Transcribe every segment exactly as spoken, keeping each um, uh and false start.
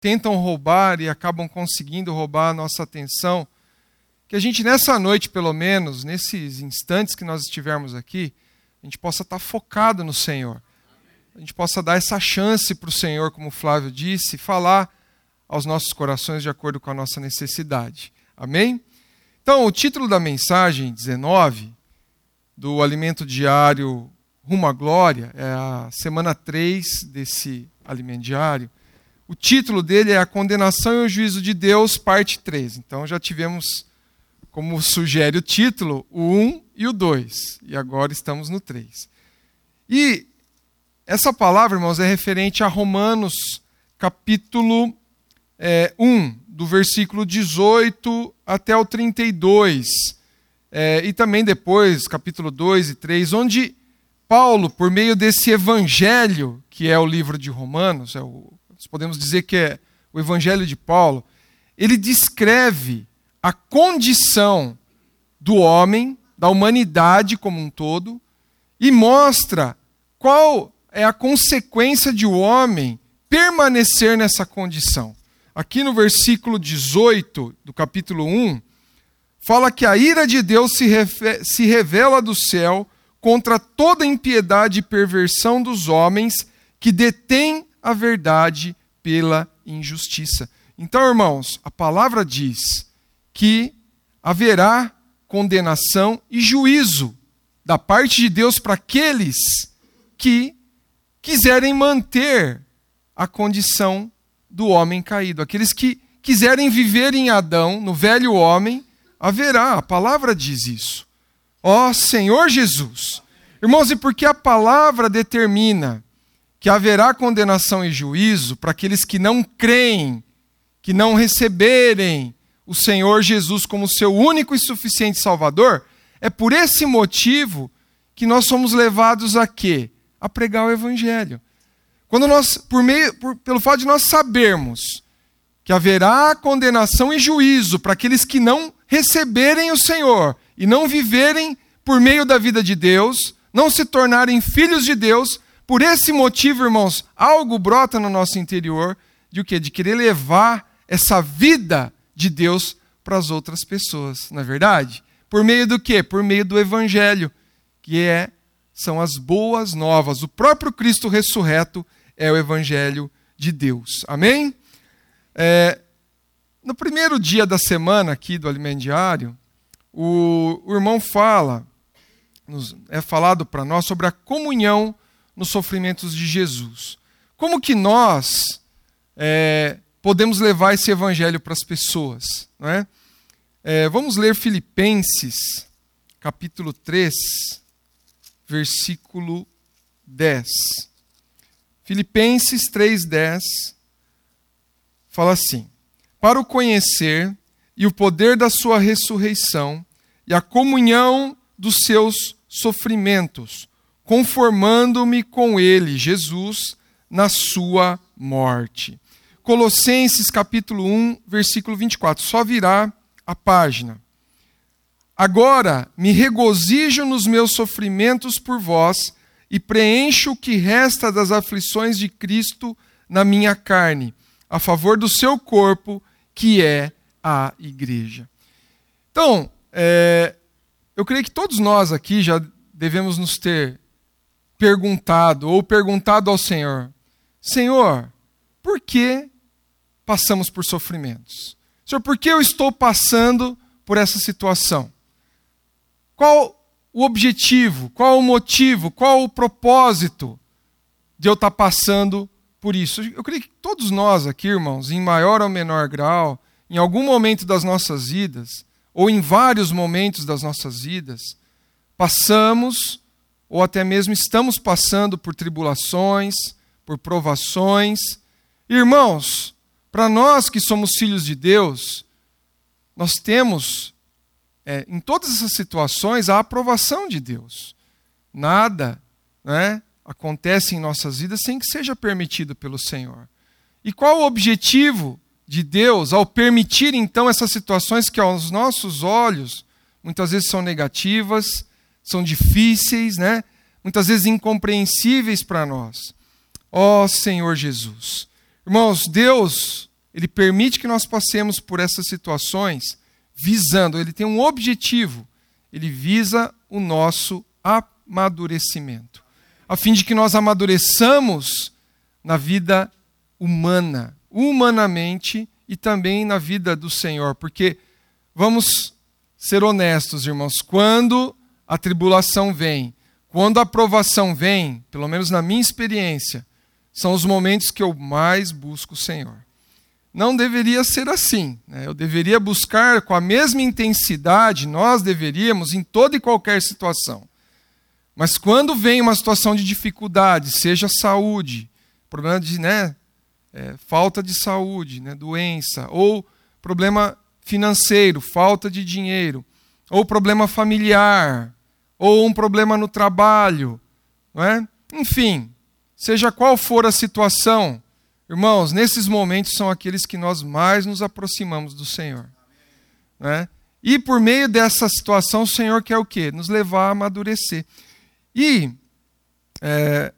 tentam roubar e acabam conseguindo roubar a nossa atenção, que a gente nessa noite, pelo menos, nesses instantes que nós estivermos aqui, a gente possa estar focado no Senhor. A gente possa dar essa chance para o Senhor, como o Flávio disse, falar aos nossos corações de acordo com a nossa necessidade. Amém? Então, o título da mensagem dezenove, do Alimento Diário Rumo à Glória, é a semana três desse Alimento Diário. O título dele é A Condenação e o Juízo de Deus, parte três. Então, já tivemos, como sugere o título, o um e o dois. E agora estamos no três. E essa palavra, irmãos, é referente a Romanos, capítulo é, um, do versículo dezoito até o trinta e dois. É, e também depois, capítulo dois e três, onde Paulo, por meio desse evangelho, que é o livro de Romanos, é o, nós podemos dizer que é o evangelho de Paulo, ele descreve a condição do homem, da humanidade como um todo, e mostra qual é a consequência de o homem permanecer nessa condição. Aqui no versículo dezoito do capítulo um, fala que a ira de Deus se, refe- se revela do céu contra toda impiedade e perversão dos homens que detêm a verdade pela injustiça. Então, irmãos, a palavra diz que haverá condenação e juízo da parte de Deus para aqueles que quiserem manter a condição do homem caído. Aqueles que quiserem viver em Adão, no velho homem, haverá. A palavra diz isso. Ó Senhor Jesus. Irmãos, e porque a palavra determina que haverá condenação e juízo para aqueles que não creem, que não receberem o Senhor Jesus como seu único e suficiente Salvador, é por esse motivo que nós somos levados a quê? A pregar o Evangelho. Quando nós, por meio, por, pelo fato de nós sabermos que haverá condenação e juízo para aqueles que não receberem o Senhor e não viverem por meio da vida de Deus, não se tornarem filhos de Deus, por esse motivo, irmãos, algo brota no nosso interior de o quê? De querer levar essa vida de Deus para as outras pessoas, não é verdade? Por meio do quê? Por meio do Evangelho, que é, são as boas novas. O próprio Cristo ressurreto é o Evangelho de Deus. Amém? É, no primeiro dia da semana aqui do Alimento Diário, o, o irmão fala, nos, é falado para nós sobre a comunhão nos sofrimentos de Jesus. Como que nós é, podemos levar esse evangelho para as pessoas? Não é? É, vamos ler Filipenses, capítulo três, versículo dez. Filipenses três, dez, fala assim: para o conhecer e o poder da sua ressurreição e a comunhão dos seus sofrimentos, conformando-me com ele, Jesus, na sua morte. Colossenses capítulo um, versículo vinte e quatro. Só virar a página. Agora me regozijo nos meus sofrimentos por vós e preencho o que resta das aflições de Cristo na minha carne, a favor do seu corpo, que é a igreja. Então, é, eu creio que todos nós aqui já devemos nos ter perguntado ou perguntado ao Senhor: Senhor, por que passamos por sofrimentos? Senhor, por que eu estou passando por essa situação? Qual o objetivo? Qual o motivo? Qual o propósito de eu estar passando por isso? Eu creio que todos nós aqui, irmãos, em maior ou menor grau, em algum momento das nossas vidas, ou em vários momentos das nossas vidas, passamos, ou até mesmo estamos passando por tribulações, por provações. Irmãos, para nós que somos filhos de Deus, nós temos, é, em todas essas situações, a aprovação de Deus. Nada, né, acontece em nossas vidas sem que seja permitido pelo Senhor. E qual o objetivo de Deus ao permitir, então, essas situações que aos nossos olhos muitas vezes são negativas, são difíceis, né? Muitas vezes incompreensíveis para nós? Ó Senhor Jesus. Irmãos, Deus ele permite que nós passemos por essas situações visando, ele tem um objetivo, ele visa o nosso amadurecimento, a fim de que nós amadureçamos na vida humana, humanamente e também na vida do Senhor, porque vamos ser honestos, irmãos, quando a tribulação vem, quando a provação vem, pelo menos na minha experiência, são os momentos que eu mais busco o Senhor. Não deveria ser assim, né? Eu deveria buscar com a mesma intensidade, nós deveríamos, em toda e qualquer situação. Mas quando vem uma situação de dificuldade, seja saúde, problema de né, é, falta de saúde, né, doença, ou problema financeiro, falta de dinheiro, ou problema familiar, ou um problema no trabalho, não é? Enfim, seja qual for a situação, irmãos, nesses momentos são aqueles que nós mais nos aproximamos do Senhor. Não é? E por meio dessa situação, o Senhor quer o quê? Nos levar a amadurecer. E é,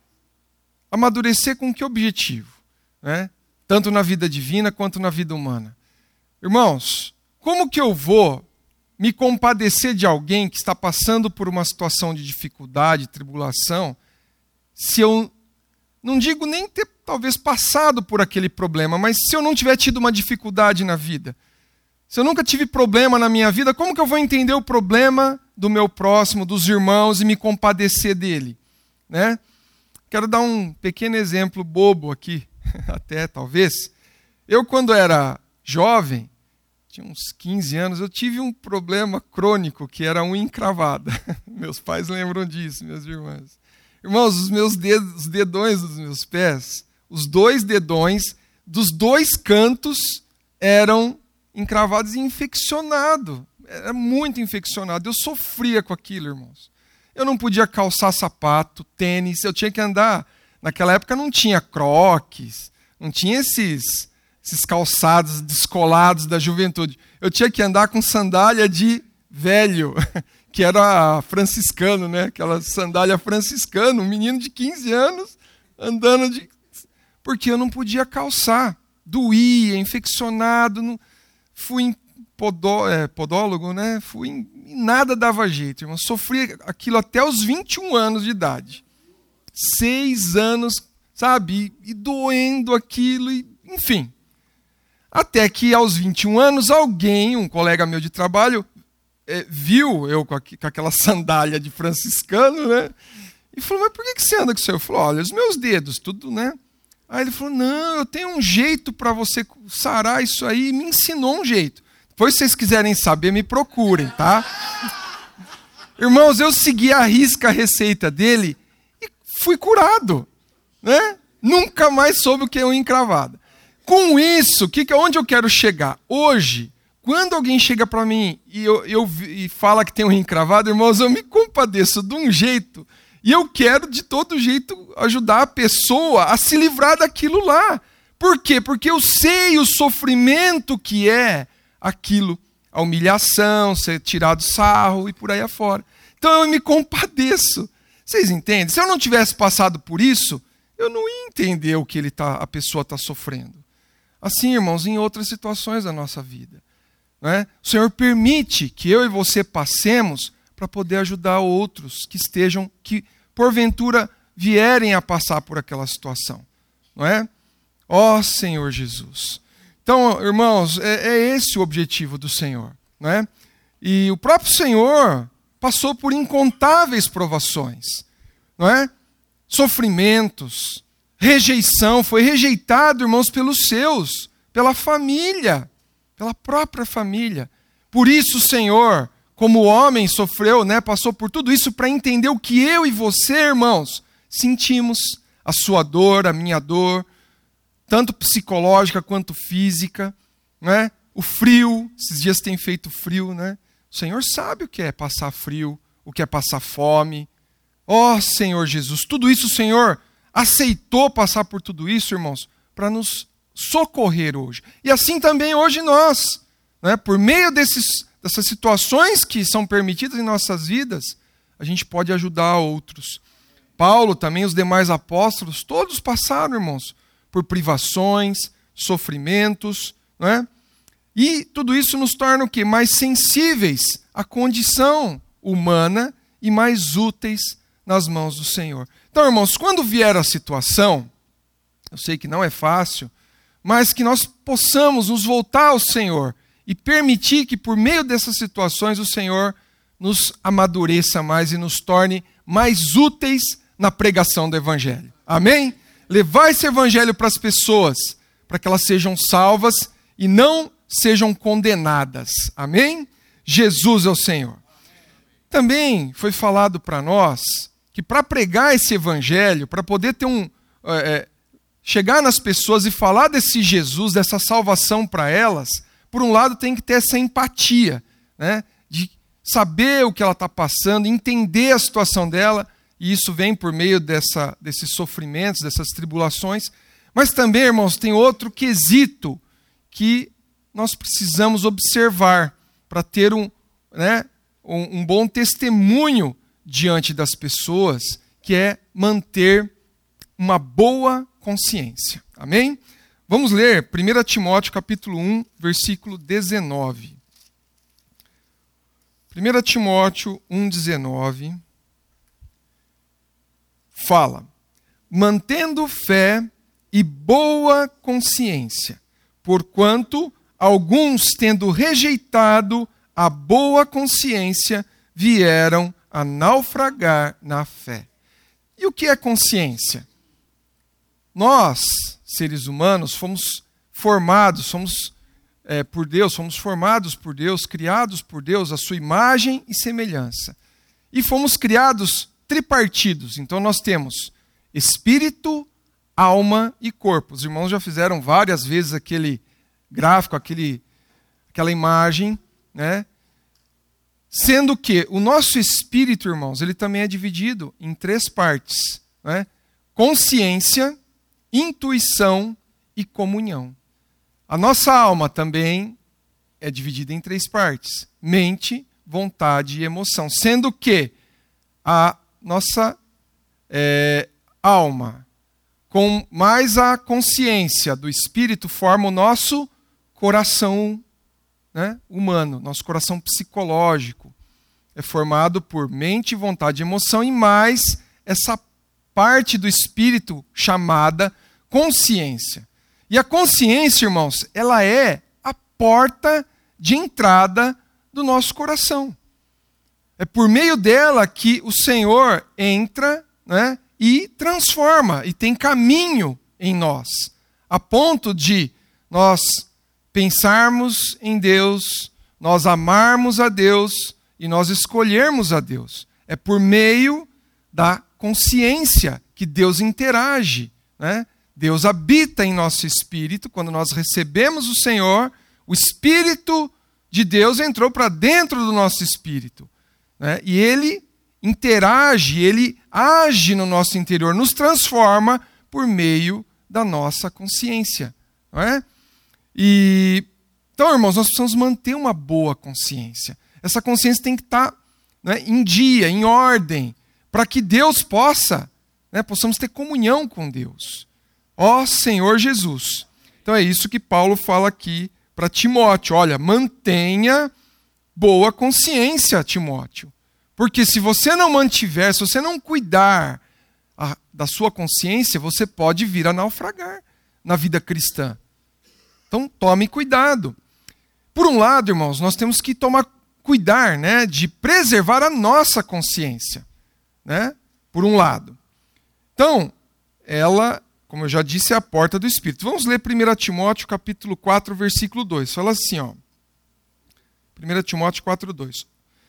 amadurecer com que objetivo? Né? Tanto na vida divina quanto na vida humana. Irmãos, como que eu vou me compadecer de alguém que está passando por uma situação de dificuldade, tribulação, se eu não digo nem ter talvez passado por aquele problema, mas se eu não tiver tido uma dificuldade na vida, se eu nunca tive problema na minha vida, como que eu vou entender o problema do meu próximo, dos irmãos e me compadecer dele? Né? Quero dar um pequeno exemplo bobo aqui, até talvez. Eu, quando era jovem, tinha uns quinze anos, eu tive um problema crônico, que era a unha encravada. Meus pais lembram disso, minhas irmãs. Irmãos, os meus dedos, os dedões dos meus pés, os dois dedões dos dois cantos eram encravados e infeccionados. Era muito infeccionado. Eu sofria com aquilo, irmãos. Eu não podia calçar sapato, tênis, eu tinha que andar. Naquela época não tinha croques, não tinha esses... esses calçados descolados da juventude. Eu tinha que andar com sandália de velho, que era franciscano, né? Aquela sandália franciscana, um menino de quinze anos andando de... Porque eu não podia calçar. Doía, infeccionado, não... fui em podó... é, podólogo, né? Fui em... e nada dava jeito, irmão. Sofri aquilo até os vinte e um anos de idade. Seis anos, sabe? E, e doendo aquilo, e... enfim... Até que aos vinte e um anos, alguém, um colega meu de trabalho, é, viu eu com, a, com aquela sandália de franciscano, né? E falou, mas por que, que você anda com isso? Eu falei, olha, os meus dedos, tudo, né? Aí ele falou, não, eu tenho um jeito para você sarar isso aí, e me ensinou um jeito. Depois, se vocês quiserem saber, me procurem, tá? Irmãos, eu segui à risca a receita dele e fui curado, né? Nunca mais soube o que é unha encravada. Com isso, que, onde eu quero chegar? Hoje, quando alguém chega para mim e, eu, eu, e fala que tem um rim encravado, irmãos, eu me compadeço de um jeito e eu quero de todo jeito ajudar a pessoa a se livrar daquilo lá. Por quê? Porque eu sei o sofrimento que é aquilo, a humilhação, ser tirado sarro e por aí afora. Então eu me compadeço. Vocês entendem? Se eu não tivesse passado por isso, eu não ia entender o que ele tá, a pessoa está sofrendo. Assim, irmãos, em outras situações da nossa vida. Não é? O Senhor permite que eu e você passemos para poder ajudar outros que estejam, que porventura vierem a passar por aquela situação. Não é? Ó Senhor Jesus. Então, irmãos, é, é esse o objetivo do Senhor. Não é? E o próprio Senhor passou por incontáveis provações. Não é? Sofrimentos, rejeição, foi rejeitado, irmãos, pelos seus, pela família, pela própria família. Por isso o Senhor, como homem, sofreu, né, passou por tudo isso para entender o que eu e você, irmãos, sentimos, a sua dor, a minha dor, tanto psicológica quanto física, né? O frio, esses dias tem feito frio, né? O Senhor sabe o que é passar frio, o que é passar fome. Ó Senhor Jesus, tudo isso o Senhor aceitou passar por tudo isso, irmãos, para nos socorrer hoje. E assim também hoje nós, né, por meio desses, dessas situações que são permitidas em nossas vidas, a gente pode ajudar outros. Paulo, também os demais apóstolos, todos passaram, irmãos, por privações, sofrimentos, não é? E tudo isso nos torna o quê? Mais sensíveis à condição humana e mais úteis nas mãos do Senhor. Então, irmãos, quando vier a situação, eu sei que não é fácil, mas que nós possamos nos voltar ao Senhor e permitir que por meio dessas situações o Senhor nos amadureça mais e nos torne mais úteis na pregação do Evangelho. Amém? Levar esse Evangelho para as pessoas, para que elas sejam salvas e não sejam condenadas. Amém? Jesus é o Senhor. Também foi falado para nós que para pregar esse Evangelho, para poder ter um... É, chegar nas pessoas e falar desse Jesus, dessa salvação para elas, por um lado tem que ter essa empatia, né? De saber o que ela está passando, entender a situação dela, e isso vem por meio dessa, desses sofrimentos, dessas tribulações. Mas também, irmãos, tem outro quesito que nós precisamos observar para ter um, né, um, um bom testemunho diante das pessoas, que é manter uma boa consciência. Amém? Vamos ler primeiro Timóteo capítulo um, versículo dezenove. primeiro Timóteo um, dezenove fala: mantendo fé e boa consciência, porquanto alguns, tendo rejeitado a boa consciência, vieram a naufragar na fé. E o que é consciência? Nós, seres humanos, fomos formados, somos é, por Deus, fomos formados por Deus, criados por Deus, a sua imagem e semelhança. E fomos criados tripartidos. Então nós temos espírito, alma e corpo. Os irmãos já fizeram várias vezes aquele gráfico, aquele, aquela imagem, né? Sendo que o nosso espírito, irmãos, ele também é dividido em três partes, né? Consciência, intuição e comunhão. A nossa alma também é dividida em três partes: mente, vontade e emoção. Sendo que a nossa é, alma, com mais a consciência do espírito, forma o nosso coração, né, humano, nosso coração psicológico. É formado por mente, vontade e emoção, e mais essa parte do espírito chamada consciência. E a consciência, irmãos, ela é a porta de entrada do nosso coração. É por meio dela que o Senhor entra, né, e transforma, e tem caminho em nós, a ponto de nós pensarmos em Deus, nós amarmos a Deus e nós escolhermos a Deus. É por meio da consciência que Deus interage, né? Deus habita em nosso espírito. Quando nós recebemos o Senhor, o Espírito de Deus entrou para dentro do nosso espírito, né? E Ele interage, Ele age no nosso interior, nos transforma por meio da nossa consciência, não é? E, então, irmãos, nós precisamos manter uma boa consciência. Essa consciência tem que estar, né, em dia, em ordem, para que Deus possa, né, possamos ter comunhão com Deus. Ó Senhor Jesus. Então é isso que Paulo fala aqui para Timóteo. Olha, mantenha boa consciência, Timóteo. Porque se você não mantiver, se você não cuidar a, da sua consciência, você pode vir a naufragar na vida cristã. Então tome cuidado. Por um lado, irmãos, nós temos que tomar cuidar, né, de preservar a nossa consciência, né? Por um lado. Então, ela, como eu já disse, é a porta do Espírito. Vamos ler primeiro Timóteo capítulo quatro, versículo dois. Fala assim, ó. primeiro Timóteo quatro, dois.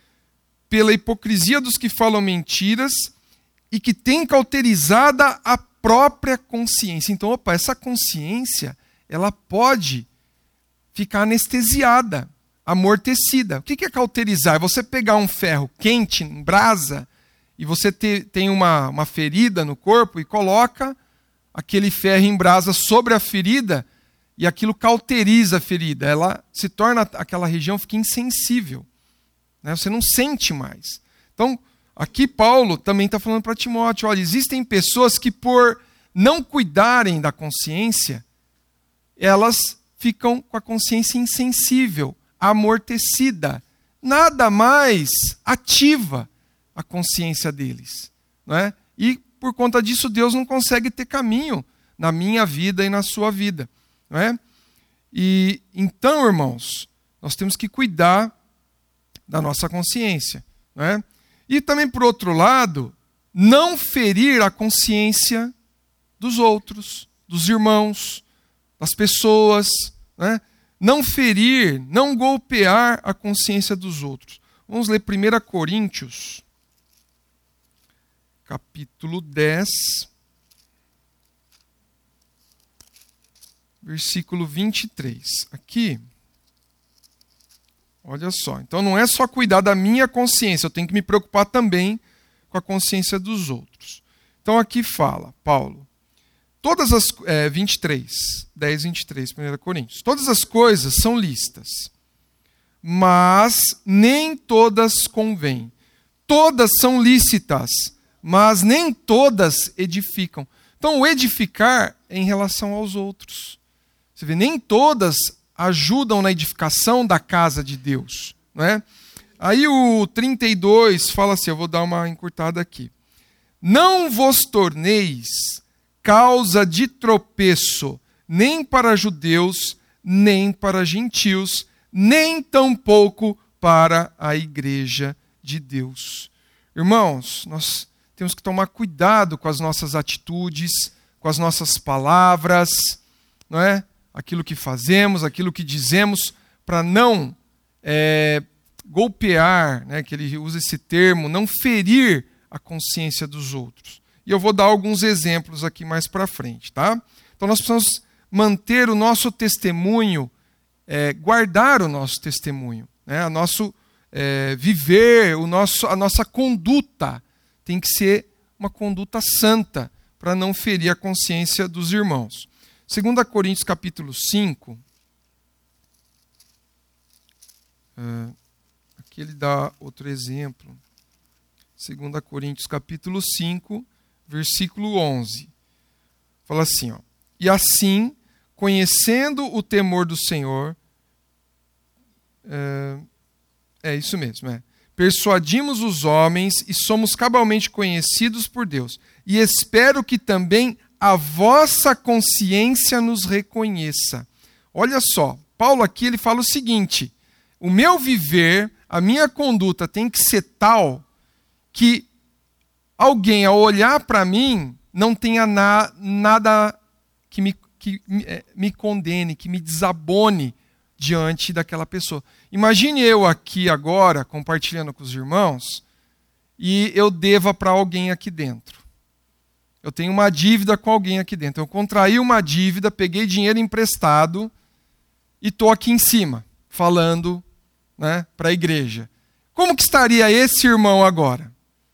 Pela hipocrisia dos que falam mentiras e que têm cauterizada a própria consciência. Então, opa, essa consciência, ela pode ficar anestesiada, amortecida. O que é cauterizar? É você pegar um ferro quente, em brasa, e você ter, tem uma, uma ferida no corpo e coloca aquele ferro em brasa sobre a ferida e aquilo cauteriza a ferida. Ela se torna, aquela região fica insensível, né? Você não sente mais. Então, aqui Paulo também está falando para Timóteo, olha, existem pessoas que por não cuidarem da consciência, elas ficam com a consciência insensível, amortecida. Nada mais ativa a consciência deles. Não é? E por conta disso, Deus não consegue ter caminho na minha vida e na sua vida. Não é? E então, irmãos, nós temos que cuidar da nossa consciência. Não é? E também, por outro lado, não ferir a consciência dos outros, dos irmãos, das pessoas, né? Não ferir, não golpear a consciência dos outros. Vamos ler primeira Coríntios, capítulo dez, versículo vinte e três. Aqui, olha só, então não é só cuidar da minha consciência, eu tenho que me preocupar também com a consciência dos outros. Então aqui fala, Paulo, todas as, é, vinte e três, dez, vinte e três, primeira Coríntios, todas as coisas são lícitas, mas nem todas convêm. Todas são lícitas, mas nem todas edificam. Então o edificar é em relação aos outros. Você vê, nem todas ajudam na edificação da casa de Deus, não é? Aí o trinta e dois fala assim, eu vou dar uma encurtada aqui. Não vos torneis causa de tropeço, nem para judeus, nem para gentios, nem tampouco para a igreja de Deus. Irmãos, nós temos que tomar cuidado com as nossas atitudes, com as nossas palavras, não é? Aquilo que fazemos, aquilo que dizemos, para não é, golpear, né, que ele usa esse termo, não ferir a consciência dos outros. E eu vou dar alguns exemplos aqui mais para frente, tá? Então nós precisamos manter o nosso testemunho, é, guardar o nosso testemunho, né? O nosso é, viver, o nosso, a nossa conduta tem que ser uma conduta santa, para não ferir a consciência dos irmãos. segunda Coríntios capítulo cinco, uh, aqui ele dá outro exemplo. segunda Coríntios capítulo cinco, versículo onze. Fala assim, ó, e assim, conhecendo o temor do Senhor, é, é isso mesmo, é, persuadimos os homens e somos cabalmente conhecidos por Deus. E espero que também a vossa consciência nos reconheça. Olha só, Paulo aqui ele fala o seguinte, o meu viver, a minha conduta tem que ser tal que alguém, ao olhar para mim, não tenha na, nada que, me, que é, me condene, que me desabone diante daquela pessoa. Imagine eu aqui agora, compartilhando com os irmãos, e eu deva para alguém aqui dentro. Eu tenho uma dívida com alguém aqui dentro. Eu contraí uma dívida, peguei dinheiro emprestado e estou aqui em cima, falando, né, para a igreja. Como que estaria esse irmão agora?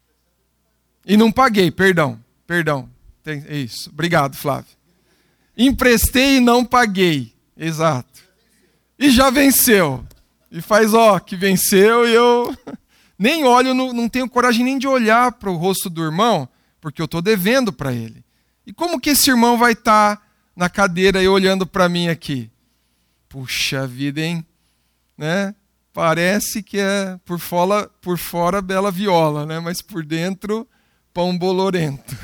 E não paguei, perdão, perdão. Tem, é isso, obrigado, Flávio. Emprestei e não paguei, exato. E já venceu. E faz, ó, que venceu e eu nem olho, não, não tenho coragem nem de olhar para o rosto do irmão, porque eu estou devendo para ele. E como que esse irmão vai estar tá na cadeira e olhando para mim aqui? Puxa vida, hein? Né? Parece que é por fora, por fora bela viola, né? Mas por dentro pão bolorento.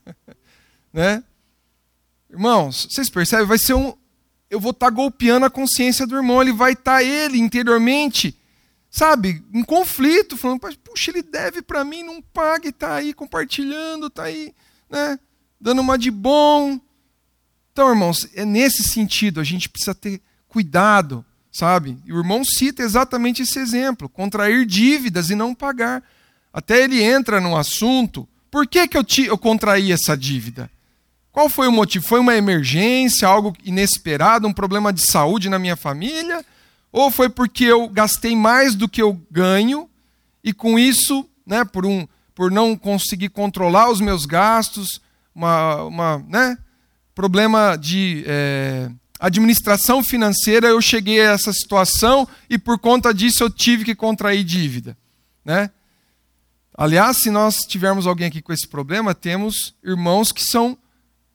Né? Irmãos, vocês percebem? Vai ser um... Eu vou estar tá golpeando a consciência do irmão, ele vai estar tá ele interiormente, sabe, em conflito, falando, puxa, ele deve para mim, não paga, e está aí compartilhando, está aí, né, dando uma de bom. Então, irmãos, é nesse sentido, a gente precisa ter cuidado, sabe? E o irmão cita exatamente esse exemplo, contrair dívidas e não pagar. Até ele entra no assunto, por que, que eu, te, eu contraí essa dívida? Qual foi o motivo? Foi uma emergência, algo inesperado, um problema de saúde na minha família? Ou foi porque eu gastei mais do que eu ganho e com isso, né, por, um, por não conseguir controlar os meus gastos, uma, uma, né, problema de é, administração financeira, eu cheguei a essa situação e por conta disso eu tive que contrair dívida, né? Aliás, se nós tivermos alguém aqui com esse problema, temos irmãos que são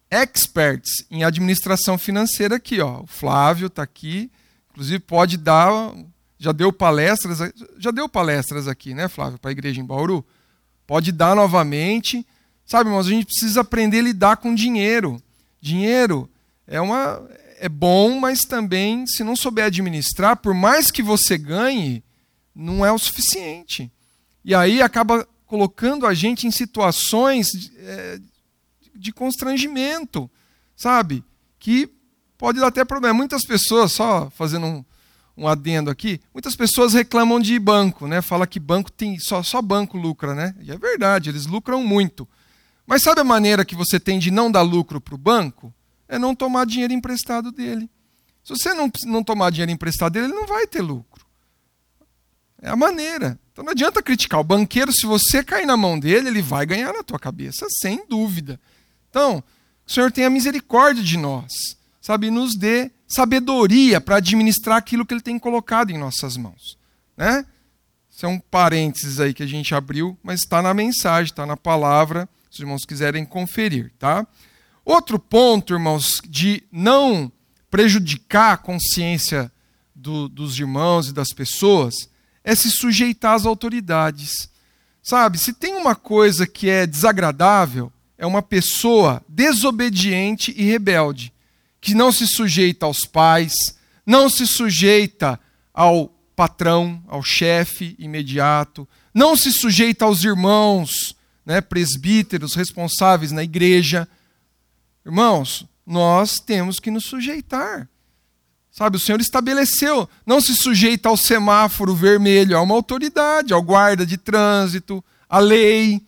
experts em administração financeira aqui, ó. O Flávio está aqui, inclusive pode dar, já deu palestras, já deu palestras aqui, né, Flávio, para a igreja em Bauru? Pode dar novamente. Sabe, irmãos, a gente precisa aprender a lidar com dinheiro. Dinheiro é, uma, é bom, mas também, se não souber administrar, por mais que você ganhe, não é o suficiente. E aí acaba colocando a gente em situações é, de constrangimento, sabe? Que pode dar até problema. Muitas pessoas, só fazendo um, um adendo aqui, muitas pessoas reclamam de banco, né? Fala que banco tem, só, só banco lucra, né? E é verdade, eles lucram muito. Mas sabe a maneira que você tem de não dar lucro para o banco? É não tomar dinheiro emprestado dele. Se você não, não tomar dinheiro emprestado dele, ele não vai ter lucro. É a maneira. Então não adianta criticar. O banqueiro, se você cair na mão dele, ele vai ganhar na tua cabeça, sem dúvida. Então, o Senhor tenha misericórdia de nós, sabe? E nos dê sabedoria para administrar aquilo que Ele tem colocado em nossas mãos. Né? Isso é um parênteses aí que a gente abriu, mas está na mensagem, está na palavra, se os irmãos quiserem conferir. Tá? Outro ponto, irmãos, de não prejudicar a consciência do, dos irmãos e das pessoas, é se sujeitar às autoridades. Sabe, se tem uma coisa que é desagradável, é uma pessoa desobediente e rebelde, que não se sujeita aos pais, não se sujeita ao patrão, ao chefe imediato, não se sujeita aos irmãos, né, presbíteros, responsáveis na igreja. Irmãos, nós temos que nos sujeitar. Sabe, o Senhor estabeleceu, não se sujeita ao semáforo vermelho, a uma autoridade, ao guarda de trânsito, à lei.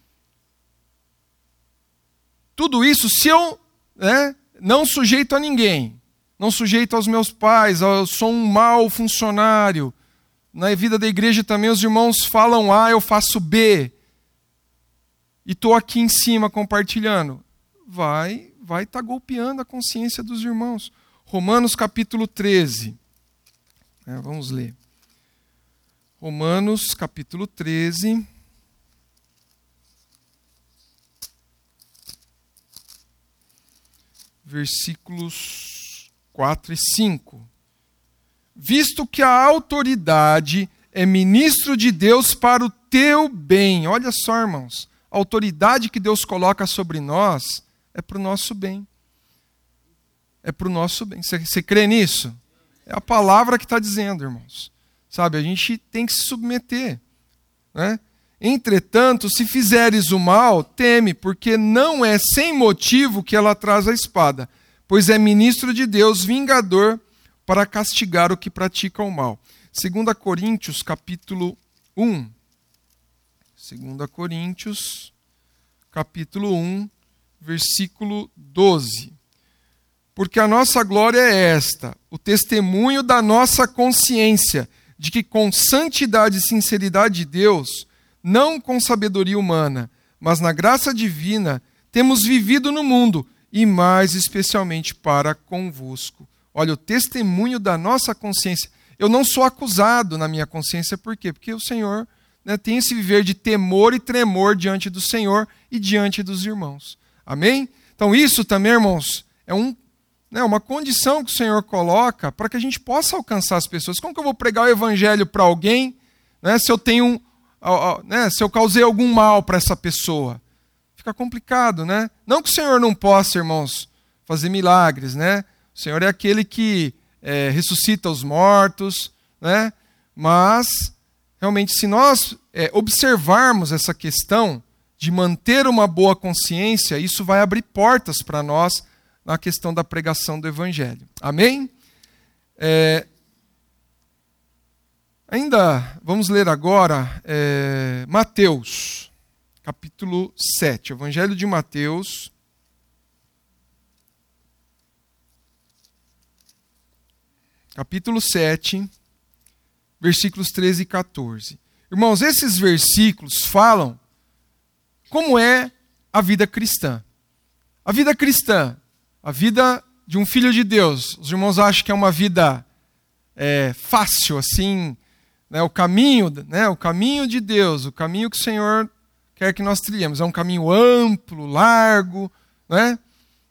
Tudo isso, se eu né, não sujeito a ninguém, não sujeito aos meus pais, eu sou um mau funcionário. Na vida da igreja também os irmãos falam A, eu faço B. E estou aqui em cima compartilhando. Vai vai estar tá golpeando a consciência dos irmãos. Romanos capítulo treze. É, vamos ler. Romanos capítulo treze. Versículos quatro e cinco. Visto que a autoridade é ministro de Deus para o teu bem. Olha só, irmãos. A autoridade que Deus coloca sobre nós é para o nosso bem. É para o nosso bem. Você, você crê nisso? É a palavra que está dizendo, irmãos. Sabe, a gente tem que se submeter. Né? Entretanto, se fizeres o mal, teme, porque não é sem motivo que ela traz a espada, pois é ministro de Deus, vingador, para castigar o que pratica o mal. Segunda Coríntios, capítulo um. Segunda Coríntios, capítulo um, versículo doze. Porque a nossa glória é esta, o testemunho da nossa consciência, de que com santidade e sinceridade de Deus, não com sabedoria humana, mas na graça divina, temos vivido no mundo, e mais especialmente para convosco. Olha, o testemunho da nossa consciência. Eu não sou acusado na minha consciência, por quê? Porque o Senhor né, tem esse viver de temor e tremor diante do Senhor e diante dos irmãos. Amém? Então isso também, irmãos, é um, né, uma condição que o Senhor coloca para que a gente possa alcançar as pessoas. Como que eu vou pregar o evangelho para alguém né, se eu tenho, né, se eu causei algum mal para essa pessoa? Fica complicado, né? Não que o Senhor não possa, irmãos, fazer milagres, né? O Senhor é aquele que é, ressuscita os mortos, né? Mas, realmente, se nós é, observarmos essa questão de manter uma boa consciência, isso vai abrir portas para nós na questão da pregação do Evangelho. Amém? É, ainda, vamos ler agora é, Mateus, capítulo sete, Evangelho de Mateus. Capítulo sete, versículos treze e quatorze. Irmãos, esses versículos falam como é a vida cristã. A vida cristã, a vida de um filho de Deus. Os irmãos acham que é uma vida é, fácil, assim, né? o, caminho, né? o caminho de Deus, o caminho que o Senhor quer que nós trilhemos. É um caminho amplo, largo, né?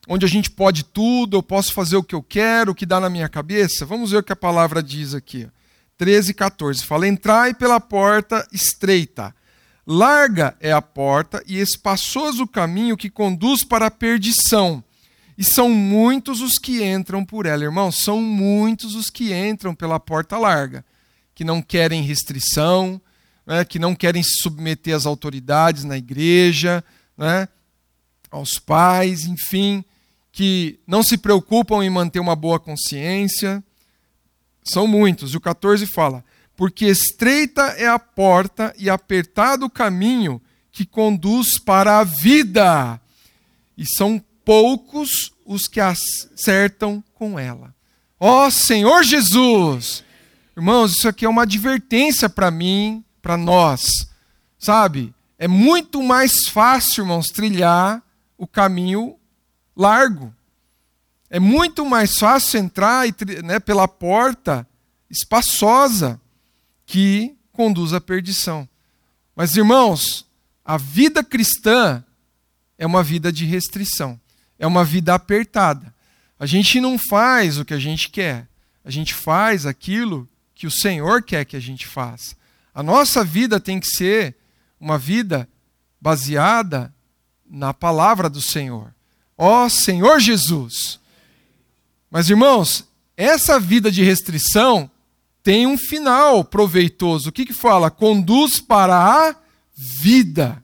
onde a gente pode tudo, eu posso fazer o que eu quero, o que dá na minha cabeça? Vamos ver o que a palavra diz aqui. treze, catorze. Fala, entrai pela porta estreita. Larga é a porta e espaçoso o caminho que conduz para a perdição. E são muitos os que entram por ela. Irmãos, são muitos os que entram pela porta larga, que não querem restrição, né, que não querem se submeter às autoridades na igreja, né, aos pais, enfim, que não se preocupam em manter uma boa consciência. São muitos. E o catorze fala, porque estreita é a porta e apertado o caminho que conduz para a vida, e são poucos os que acertam com ela. Ó Senhor Jesus! Irmãos, isso aqui é uma advertência para mim, para nós, sabe? É muito mais fácil, irmãos, trilhar o caminho largo. É muito mais fácil entrar e, né, pela porta espaçosa que conduz à perdição. Mas, irmãos, a vida cristã é uma vida de restrição. É uma vida apertada. A gente não faz o que a gente quer. A gente faz aquilo que o Senhor quer que a gente faça. A nossa vida tem que ser uma vida baseada na palavra do Senhor. Ó Senhor Jesus! Mas, irmãos, essa vida de restrição tem um final proveitoso. O que que fala? Conduz para a vida.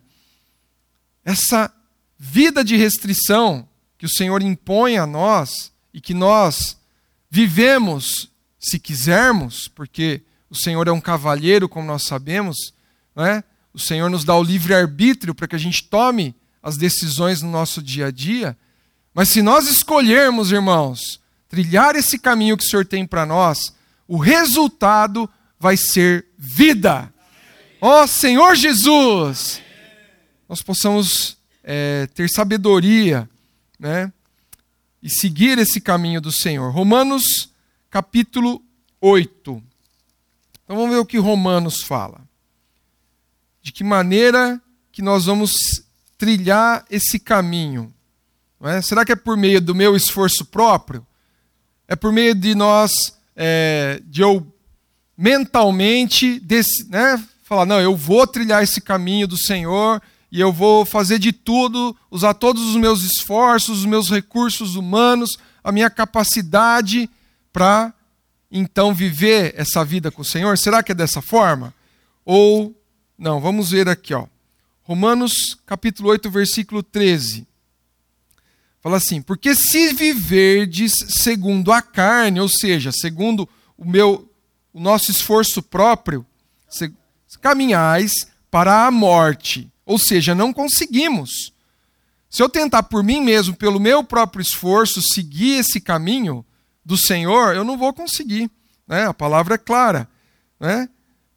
Essa vida de restrição que o Senhor impõe a nós e que nós vivemos, se quisermos, porque o Senhor é um cavalheiro, como nós sabemos, não é? O Senhor nos dá o livre-arbítrio para que a gente tome as decisões no nosso dia a dia. Mas se nós escolhermos, irmãos, trilhar esse caminho que o Senhor tem para nós, o resultado vai ser vida. Ó Senhor Jesus! Nós possamos é, ter sabedoria, né, e seguir esse caminho do Senhor. Romanos capítulo oito. Então vamos ver o que Romanos fala. De que maneira que nós vamos trilhar esse caminho. Não é? Será que é por meio do meu esforço próprio? É por meio de nós, é, de eu mentalmente, desse, né, falar, não, eu vou trilhar esse caminho do Senhor e eu vou fazer de tudo, usar todos os meus esforços, os meus recursos humanos, a minha capacidade para, então, viver essa vida com o Senhor? Será que é dessa forma? Ou, não, vamos ver aqui, ó. Romanos capítulo oito, versículo treze. Fala assim, porque se viverdes segundo a carne, ou seja, segundo o meu, o nosso esforço próprio, se, caminhais para a morte. Ou seja, não conseguimos. Se eu tentar por mim mesmo, pelo meu próprio esforço, seguir esse caminho do Senhor, eu não vou conseguir. Né? A palavra é clara. Né?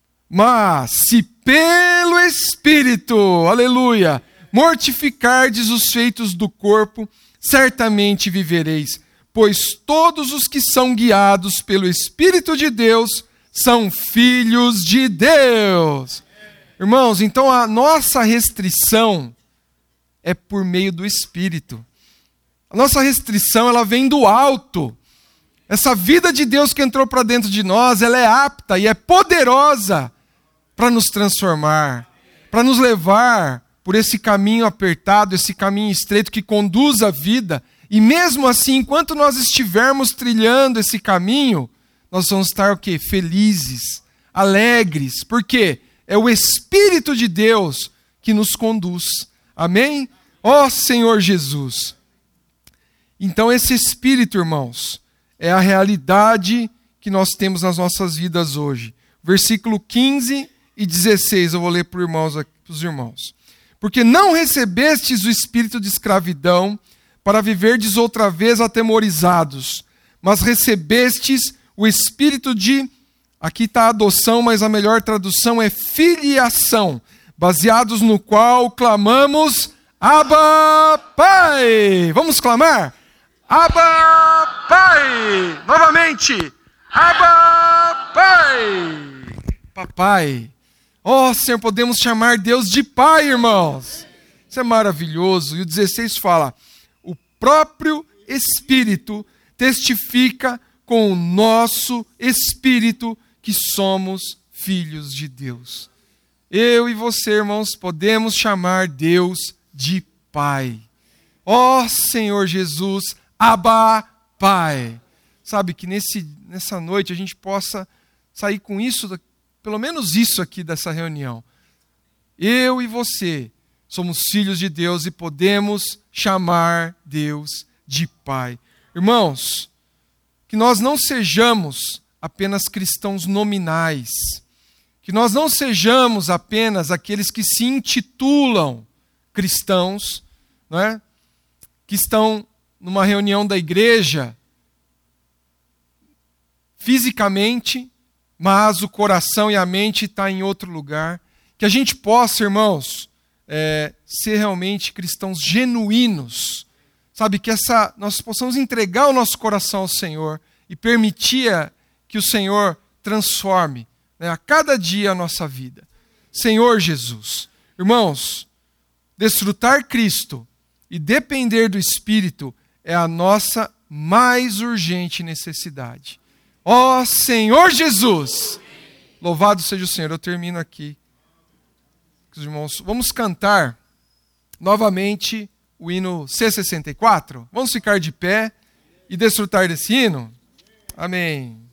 Mas se pelo Espírito, aleluia, mortificardes os feitos do corpo, certamente vivereis, pois todos os que são guiados pelo Espírito de Deus são filhos de Deus. Irmãos, então a nossa restrição é por meio do Espírito. A nossa restrição, ela vem do alto. Essa vida de Deus que entrou para dentro de nós, ela é apta e é poderosa para nos transformar, para nos levar por esse caminho apertado, esse caminho estreito que conduz à vida. E mesmo assim, enquanto nós estivermos trilhando esse caminho, nós vamos estar o quê? Felizes, alegres. Por quê? É o Espírito de Deus que nos conduz. Amém? Ó Senhor Jesus! Então esse Espírito, irmãos, é a realidade que nós temos nas nossas vidas hoje. Versículo quinze e dezesseis, eu vou ler para os irmãos, para os irmãos. Porque não recebestes o espírito de escravidão para viverdes outra vez atemorizados, mas recebestes o espírito de, aqui está a adoção, mas a melhor tradução é filiação, baseados no qual clamamos, Abba, Pai! Vamos clamar? Abba, Pai! Novamente, Abba, Pai! Papai! Ó, oh, Senhor, podemos chamar Deus de Pai, irmãos. Isso é maravilhoso. E o dezesseis fala, o próprio Espírito testifica com o nosso espírito que somos filhos de Deus. Eu e você, irmãos, podemos chamar Deus de Pai. Ó Senhor Jesus, Abba, Pai. Sabe, que nesse, nessa noite a gente possa sair com isso, pelo menos isso aqui dessa reunião. Eu e você somos filhos de Deus e podemos chamar Deus de Pai. Irmãos, que nós não sejamos apenas cristãos nominais, que nós não sejamos apenas aqueles que se intitulam cristãos, não é? Que estão numa reunião da igreja fisicamente, mas o coração e a mente estão em outro lugar. Que a gente possa, irmãos, é, ser realmente cristãos genuínos. Sabe, que essa, nós possamos entregar o nosso coração ao Senhor e permitir que o Senhor transforme, né, a cada dia a nossa vida. Senhor Jesus, irmãos, desfrutar Cristo e depender do Espírito é a nossa mais urgente necessidade. Ó Senhor Jesus, louvado seja o Senhor. Eu termino aqui. Os irmãos, vamos cantar novamente o hino C sessenta e quatro. Vamos ficar de pé e desfrutar desse hino? Amém.